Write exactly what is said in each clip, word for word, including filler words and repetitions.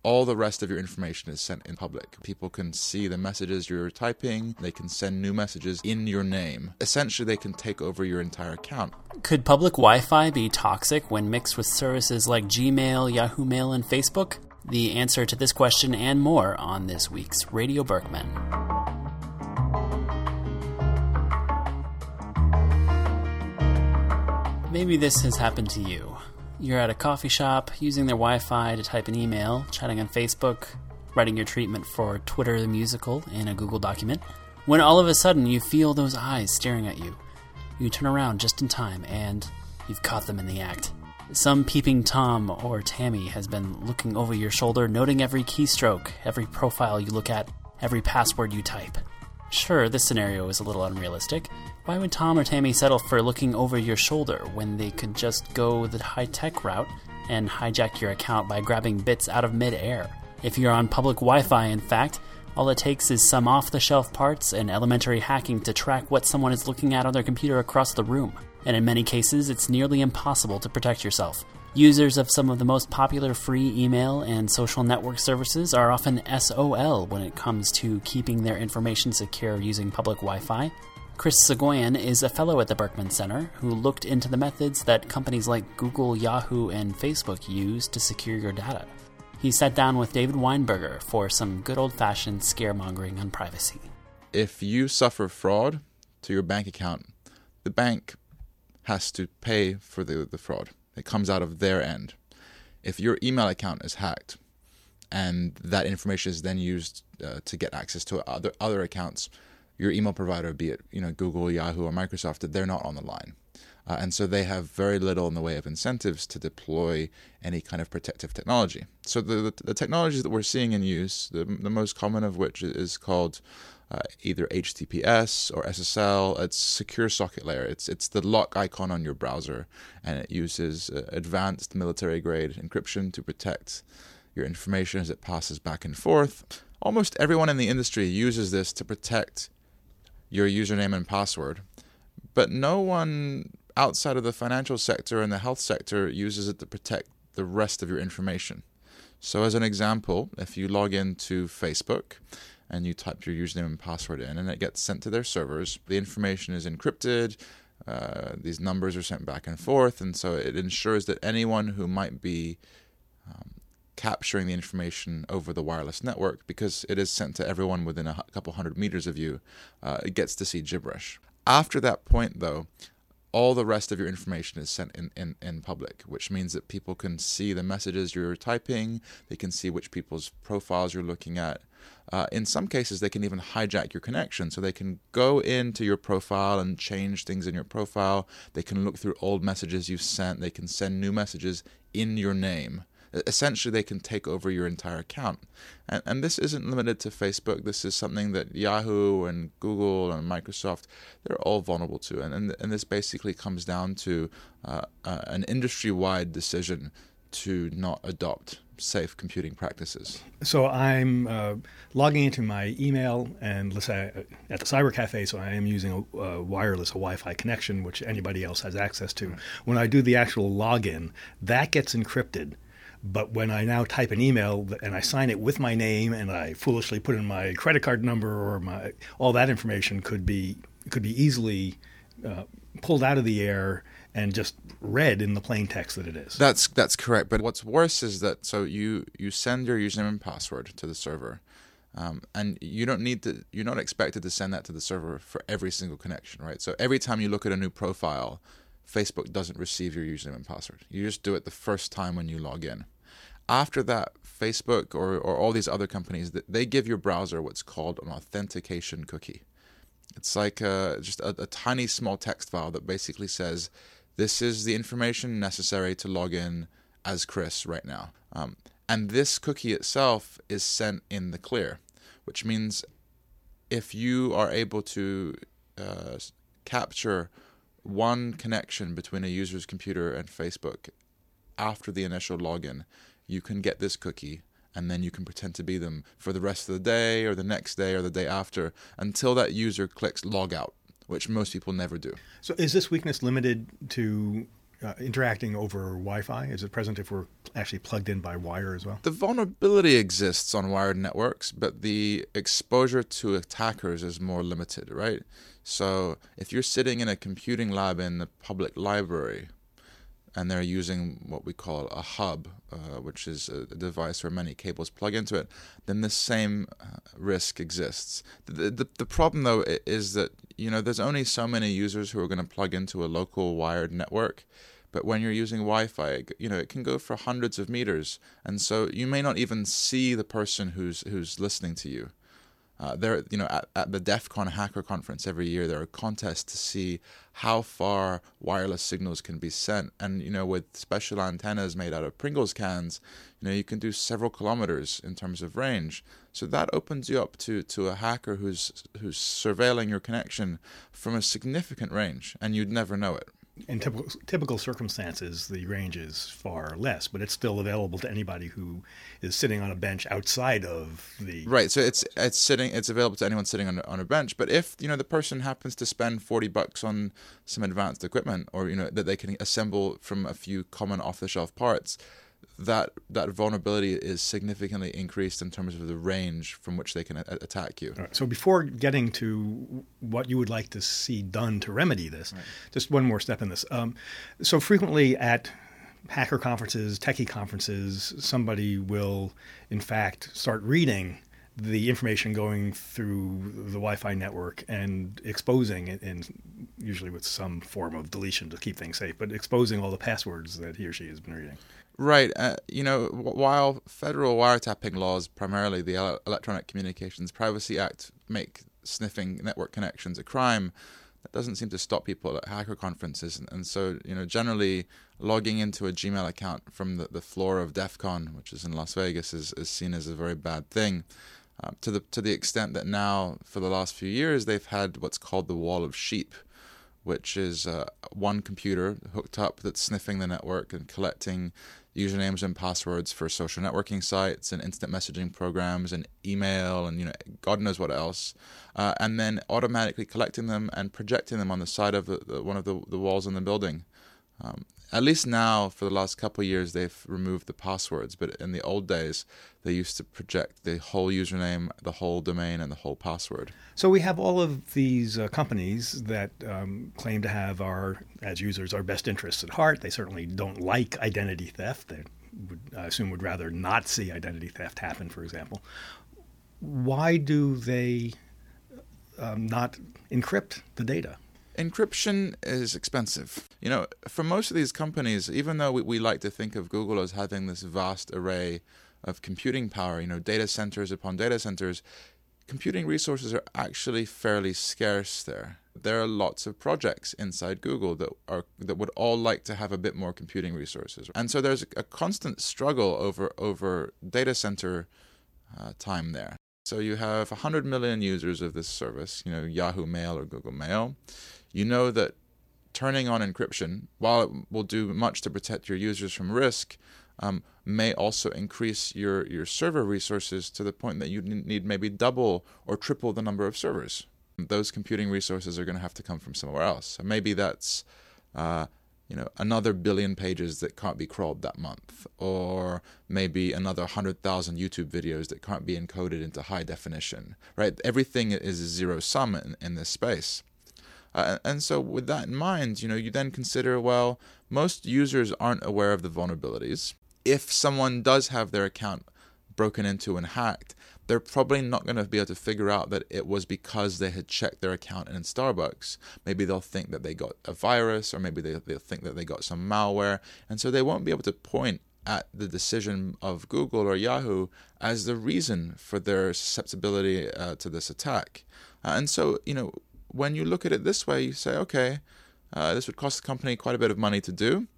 all the rest of your information is sent in public. People can see the messages you're typing. They can send new messages in your name. Essentially, they can take over your entire account. Could public Wi-Fi be toxic when mixed with services like Gmail, Yahoo Mail, and Facebook? The answer to this question and more on this week's Radio Berkman. Maybe this has happened to you. You're at a coffee shop, using their Wi-Fi to type an email, chatting on Facebook, writing your treatment for Twitter the Musical in a Google document, when all of a sudden you feel those eyes staring at you. You turn around just in time, and you've caught them in the act. Some peeping Tom or Tammy has been looking over your shoulder, noting every keystroke, every profile you look at, every password you type. Sure, this scenario is a little unrealistic. Why would Tom or Tammy settle for looking over your shoulder when they could just go the high-tech route and hijack your account by grabbing bits out of mid-air? If you're on public Wi-Fi, in fact, all it takes is some off-the-shelf parts and elementary hacking to track what someone is looking at on their computer across the room. And in many cases, it's nearly impossible to protect yourself. Users of some of the most popular free email and social network services are often S O L when it comes to keeping their information secure using public Wi-Fi. Chris Sagoyan is a fellow at the Berkman Center who looked into the methods that companies like Google, Yahoo, and Facebook use to secure your data. He sat down with David Weinberger for some good old-fashioned scaremongering on privacy. If you suffer fraud to your bank account, the bank has to pay for the, the fraud. It comes out of their end. If your email account is hacked and that information is then used uh, to get access to other other accounts, your email provider, be it you know Google, Yahoo, or Microsoft, they're not on the line. Uh, and so they have very little in the way of incentives to deploy any kind of protective technology. So the, the, the technologies that we're seeing in use, the, the most common of which is called uh, either H T T P S or S S L. It's secure socket layer. It's it's the lock icon on your browser, and it uses uh, advanced military-grade encryption to protect your information as it passes back and forth. Almost everyone in the industry uses this to protect your username and password, but no one outside of the financial sector and the health sector uses it to protect the rest of your information. So as an example, if you log into Facebook and you type your username and password in and it gets sent to their servers, the information is encrypted, uh, these numbers are sent back and forth, and so it ensures that anyone who might be um, capturing the information over the wireless network, because it is sent to everyone within a couple hundred meters of you, uh, it gets to see gibberish. After that point, though, all the rest of your information is sent in, in, in public, which means that people can see the messages you're typing, they can see which people's profiles you're looking at. Uh, in some cases, they can even hijack your connection, so they can go into your profile and change things in your profile. They can look through old messages you've sent. They can send new messages in your name. Essentially, they can take over your entire account. And, and this isn't limited to Facebook. This is something that Yahoo and Google and Microsoft, they're all vulnerable to. And, and, and this basically comes down to uh, uh, an industry-wide decision to not adopt safe computing practices. So I'm uh, logging into my email, and let's say at the cyber cafe, so I am using a, a wireless, a Wi-Fi connection, which anybody else has access to. Right. When I do the actual login, that gets encrypted. But when I now type an email and I sign it with my name and I foolishly put in my credit card number or my all that information could be could be easily uh, pulled out of the air and just read in the plain text that it is. That's that's correct. But what's worse is that so you you send your username and password to the server, um, and you don't need to. You're not expected to send that to the server for every single connection, right? So every time you look at a new profile, Facebook doesn't receive your username and password. You just do it the first time when you log in. After that, Facebook or, or all these other companies, they give your browser what's called an authentication cookie. It's like a, just a, a tiny small text file that basically says, this is the information necessary to log in as Chris right now. Um, and this cookie itself is sent in the clear, which means if you are able to uh, capture one connection between a user's computer and Facebook after the initial login, you can get this cookie, and then you can pretend to be them for the rest of the day or the next day or the day after until that user clicks log out, which most people never do. So is this weakness limited to uh, interacting over Wi-Fi? Is it present if we're actually plugged in by wire as well? The vulnerability exists on wired networks, but the exposure to attackers is more limited, right? So if you're sitting in a computing lab in the public library and they're using what we call a hub, uh, which is a device where many cables plug into it, then the same uh, risk exists. The, the, the problem, though, is that, you know, there's only so many users who are going to plug into a local wired network. But when you're using Wi-Fi, you know, it can go for hundreds of meters, and so you may not even see the person who's who's listening to you. Uh, there, you know, at, at the DEF CON hacker conference every year, there are contests to see how far wireless signals can be sent, and you know, with special antennas made out of Pringles cans, you know, you can do several kilometers in terms of range. So that opens you up to to a hacker who's who's surveilling your connection from a significant range, and you'd never know it. In typical, typical circumstances, the range is far less, but it's still available to anybody who is sitting on a bench outside of the... Right, so it's it's sitting it's available to anyone sitting on, on a bench. But if, you know, the person happens to spend forty bucks on some advanced equipment, or, you know, that they can assemble from a few common off-the-shelf parts, that that vulnerability is significantly increased in terms of the range from which they can a- attack you. Right. So before getting to what you would like to see done to remedy this, right. just one more step in this. Um, so frequently at hacker conferences, techie conferences, somebody will, in fact, start reading the information going through the Wi-Fi network and exposing it, and usually with some form of deletion to keep things safe, but exposing all the passwords that he or she has been reading. Right. Uh, you know, while federal wiretapping laws, primarily the Electronic Communications Privacy Act, make sniffing network connections a crime, that doesn't seem to stop people at hacker conferences. And, and so, you know, generally logging into a Gmail account from the, the floor of DEF CON, which is in Las Vegas, is, is seen as a very bad thing. Uh, to the to the extent that now, for the last few years, they've had what's called the wall of sheep, which is uh, one computer hooked up that's sniffing the network and collecting usernames and passwords for social networking sites and instant messaging programs and email and, you know, God knows what else, uh, and then automatically collecting them and projecting them on the side of the, the, one of the, the walls in the building. Um, at least now, for the last couple of years, they've removed the passwords, but in the old days, they used to project the whole username, the whole domain, and the whole password. So we have all of these uh, companies that um, claim to have our, as users, our best interests at heart. They certainly don't like identity theft. They would, I assume, would rather not see identity theft happen, for example. Why do they um, not encrypt the data? Encryption is expensive. You know, for most of these companies, even though we, we like to think of Google as having this vast array of computing power, you know, data centers upon data centers, computing resources are actually fairly scarce there. There are lots of projects inside Google that are that would all like to have a bit more computing resources. And so there's a constant struggle over, over data center uh, time there. So you have one hundred million users of this service, you know, Yahoo Mail or Google Mail. You know that turning on encryption, while it will do much to protect your users from risk, um, may also increase your, your server resources to the point that you need maybe double or triple the number of servers. Those computing resources are going to have to come from somewhere else. So maybe that's uh, you know, another billion pages that can't be crawled that month, or maybe another one hundred thousand YouTube videos that can't be encoded into high definition, right? Everything is zero sum in, in this space. Uh, and so with that in mind, you know, you then consider, well, most users aren't aware of the vulnerabilities. If someone does have their account broken into and hacked, they're probably not going to be able to figure out that it was because they had checked their account in Starbucks. Maybe they'll think that they got a virus, or maybe they, they'll think that they got some malware. And so they won't be able to point at the decision of Google or Yahoo as the reason for their susceptibility uh, to this attack. Uh, and so, you know, when you look at it this way, you say, okay, uh, this would cost the company quite a bit of money to do.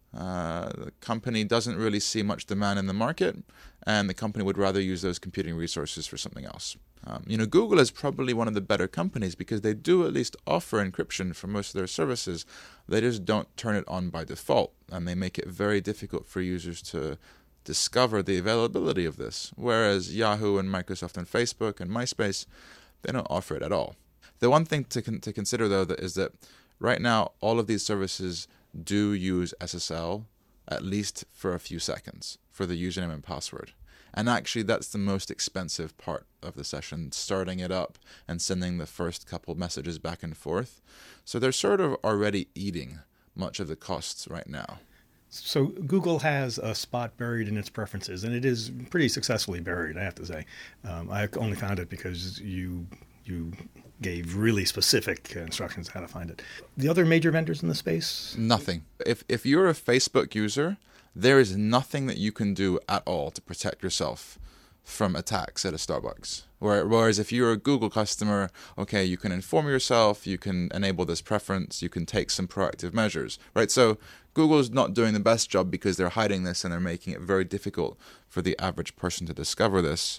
Uh, the company doesn't really see much demand in the market, and the company would rather use those computing resources for something else. Um, you know, Google is probably one of the better companies because they do at least offer encryption for most of their services. They just don't turn it on by default, and they make it very difficult for users to discover the availability of this. Whereas Yahoo and Microsoft and Facebook and MySpace, they don't offer it at all. The one thing to con- to consider, though, that is that right now all of these services do use S S L at least for a few seconds for the username and password. And actually, that's the most expensive part of the session, starting it up and sending the first couple messages back and forth. So they're sort of already eating much of the costs right now. So Google has a spot buried in its preferences, and it is pretty successfully buried, I have to say. Um, I only found it because you you gave really specific instructions how to find it. The other major vendors in the space? Nothing. If if you're a Facebook user, there is nothing that you can do at all to protect yourself from attacks at a Starbucks. Whereas if you're a Google customer, okay, you can inform yourself, you can enable this preference, you can take some proactive measures, right? So Google's not doing the best job because they're hiding this and they're making it very difficult for the average person to discover this.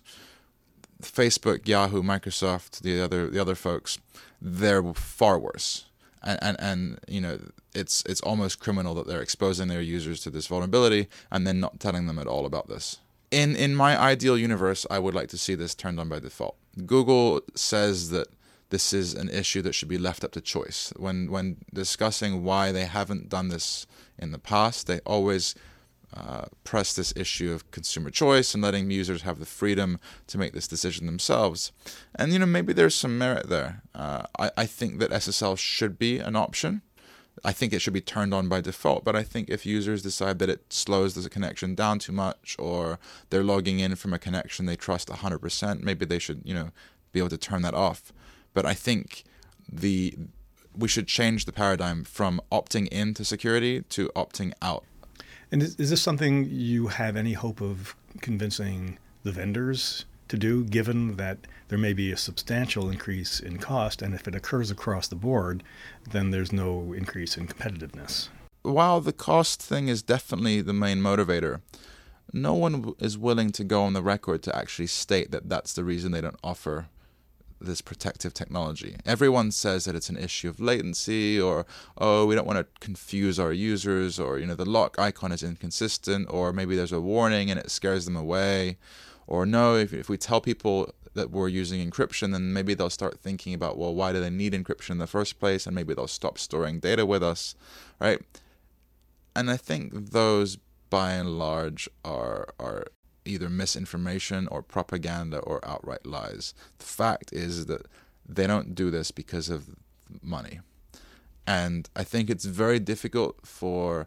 Facebook, Yahoo, Microsoft, the other the other folks, they're far worse. And, and and you know, it's it's almost criminal that they're exposing their users to this vulnerability and then not telling them at all about this. In in my ideal universe, I would like to see this turned on by default. Google says that this is an issue that should be left up to choice. When when discussing why they haven't done this in the past, they always uh, press this issue of consumer choice and letting users have the freedom to make this decision themselves. And you know, maybe there's some merit there. Uh, I, I think that S S L should be an option. I think it should be turned on by default, but I think if users decide that it slows the connection down too much, or they're logging in from a connection they trust one hundred percent, maybe they should, you know, be able to turn that off. But I think the we should change the paradigm from opting into security to opting out. And is, is this something you have any hope of convincing the vendors to do, given that there may be a substantial increase in cost, and if it occurs across the board, then there's no increase in competitiveness? While the cost thing is definitely the main motivator, no one is willing to go on the record to actually state that that's the reason they don't offer this protective technology. Everyone says that it's an issue of latency, or, oh, we don't want to confuse our users, or, you know, the lock icon is inconsistent, or maybe there's a warning and it scares them away. Or no, if if we tell people that we're using encryption, then maybe they'll start thinking about, well, why do they need encryption in the first place? And maybe they'll stop storing data with us, right? And I think those, by and large, are are either misinformation or propaganda or outright lies. The fact is that they don't do this because of money. And I think it's very difficult for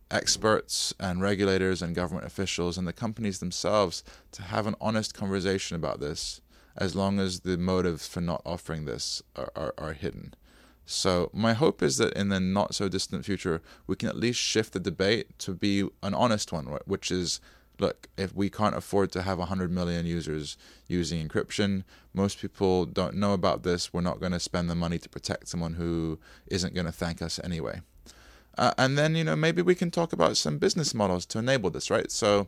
experts and regulators and government officials and the companies themselves to have an honest conversation about this, as long as the motives for not offering this are, are, are hidden. So my hope is that in the not so distant future, we can at least shift the debate to be an honest one, which is, look, if we can't afford to have one hundred million users using encryption, most people don't know about this, we're not going to spend the money to protect someone who isn't going to thank us anyway. Uh, and then, you know, maybe we can talk about some business models to enable this, right? So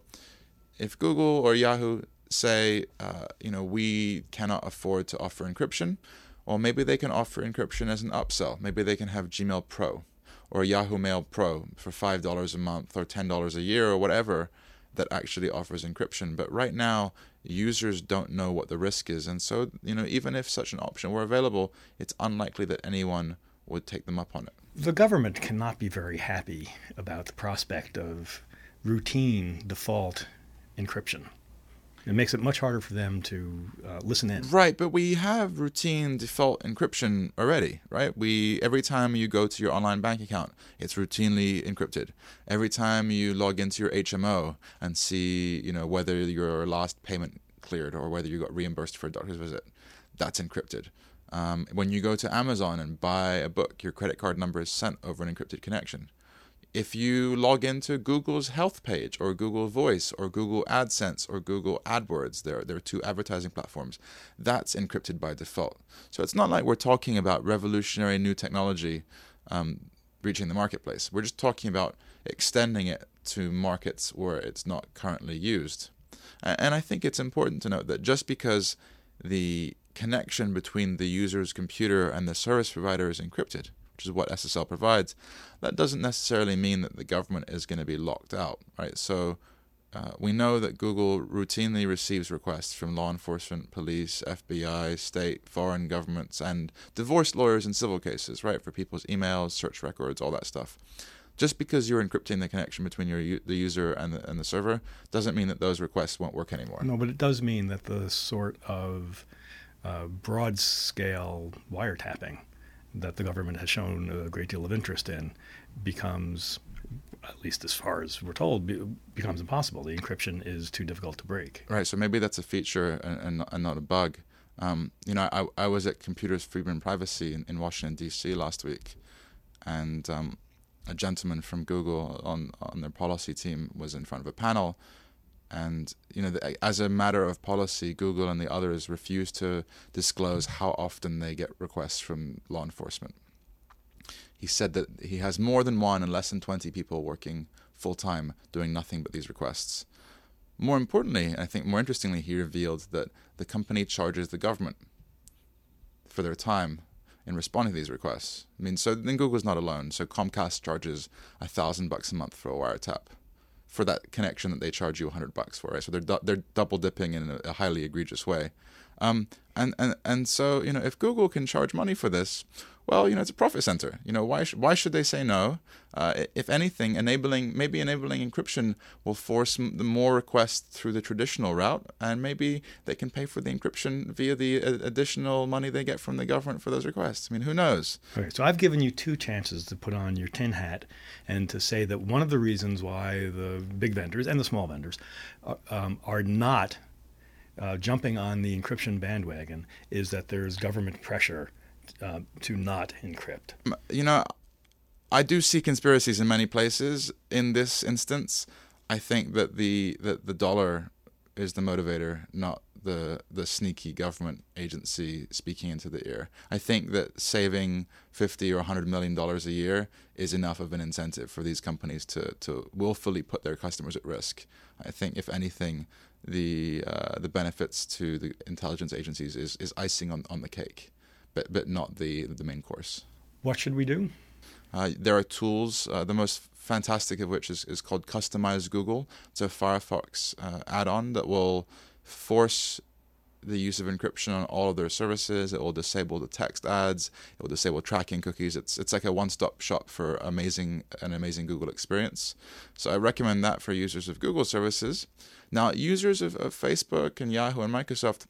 if Google or Yahoo say, uh, you know, we cannot afford to offer encryption, or maybe they can offer encryption as an upsell. Maybe they can have Gmail Pro or Yahoo Mail Pro for five dollars a month or ten dollars a year or whatever that actually offers encryption. But right now, users don't know what the risk is. And so, you know, even if such an option were available, it's unlikely that anyone would take them up on it. The government cannot be very happy about the prospect of routine default encryption. It makes it much harder for them to uh, listen in. Right, but we have routine default encryption already, right? We every time you go to your online bank account, it's routinely encrypted. Every time you log into your H M O and see, you know, whether your last payment cleared or whether you got reimbursed for a doctor's visit, that's encrypted. Um, when you go to Amazon and buy a book, your credit card number is sent over an encrypted connection. If you log into Google's health page or Google Voice or Google AdSense or Google AdWords, there, there are two advertising platforms, that's encrypted by default. So it's not like we're talking about revolutionary new technology um, reaching the marketplace. We're just talking about extending it to markets where it's not currently used. And I think it's important to note that just because the connection between the user's computer and the service provider is encrypted, which is what S S L provides, that doesn't necessarily mean that the government is going to be locked out, right? So uh, we know that Google routinely receives requests from law enforcement, police, F B I, state, foreign governments, and divorce lawyers in civil cases, right, for people's emails, search records, all that stuff. Just because you're encrypting the connection between your u- the user and the, and the server doesn't mean that those requests won't work anymore. No, but it does mean that the sort of uh, broad-scale wiretapping that the government has shown a great deal of interest in becomes, at least as far as we're told, be, becomes impossible. The encryption is too difficult to break. Right, so maybe that's a feature and, and, and not a bug. Um, you know, I, I was at Computers, Freedom and Privacy in, in Washington, D C last week, and um, a gentleman from Google on, on their policy team was in front of a panel, and, you know, the, as a matter of policy, Google and the others refuse to disclose how often they get requests from law enforcement. He said that he has more than one and less than twenty people working full-time doing nothing but these requests. More importantly, I think more interestingly, he revealed that the company charges the government for their time in responding to these requests. I mean, so then Google's not alone. So Comcast charges a thousand bucks a month for a wiretap for that connection that they charge you a hundred bucks for, right? So they're du- they're double dipping in a, a highly egregious way. Um, and, and and so, you know, if Google can charge money for this, well, you know, it's a profit center. You know, why sh- why should they say no? Uh, if anything, enabling maybe enabling encryption will force m- the more requests through the traditional route, and maybe they can pay for the encryption via the uh, additional money they get from the government for those requests. I mean, who knows? Okay, so I've given you two chances to put on your tin hat and to say that one of the reasons why the big vendors and the small vendors uh, um, are not uh, jumping on the encryption bandwagon is that there's government pressure Uh, to not encrypt. You know, I do see conspiracies in many places. In this instance, I think that the that the dollar is the motivator, not the the sneaky government agency speaking into the ear. I think that saving fifty or a hundred million dollars a year is enough of an incentive for these companies to to willfully put their customers at risk. I think, if anything, the uh, the benefits to the intelligence agencies is is icing on, on the cake, but but not the the main course. What should we do? Uh, there are tools, uh, the most fantastic of which is, is called Customize Google. It's a Firefox uh, add-on that will force the use of encryption on all of their services. It will disable the text ads. It will disable tracking cookies. It's it's like a one-stop shop for amazing an amazing Google experience. So I recommend that for users of Google services. Now, users of, of Facebook and Yahoo and Microsoft,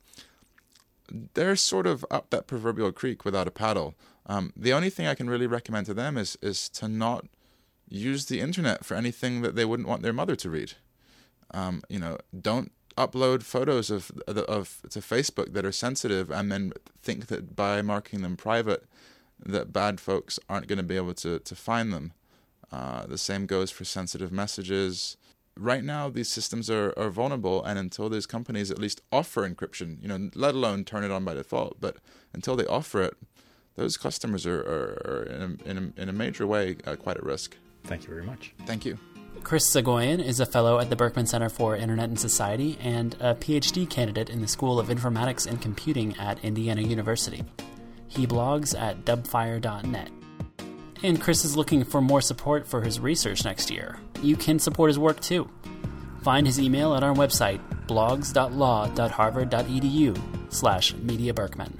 they're sort of up that proverbial creek without a paddle. Um, the only thing I can really recommend to them is is to not use the internet for anything that they wouldn't want their mother to read. Um, you know, don't upload photos of of to Facebook that are sensitive and then think that by marking them private that bad folks aren't going to be able to to find them. Uh, the same goes for sensitive messages. Right now, these systems are, are vulnerable, and until these companies at least offer encryption, you know, let alone turn it on by default, but until they offer it, those customers are, are, are in, a, in, a, in a major way uh, quite at risk. Thank you very much. Thank you. Chris Soghoian is a fellow at the Berkman Center for Internet and Society and a P H D candidate in the School of Informatics and Computing at Indiana University. He blogs at dubfire dot net. And Chris is looking for more support for his research next year. You can support his work too. Find his email at our website, blogs dot law dot harvard dot e d u slash media berkman.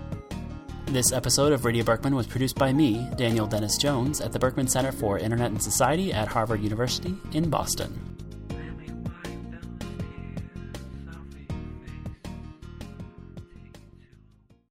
This episode of Radio Berkman was produced by me, Daniel Dennis Jones, at the Berkman Center for Internet and Society at Harvard University in Boston.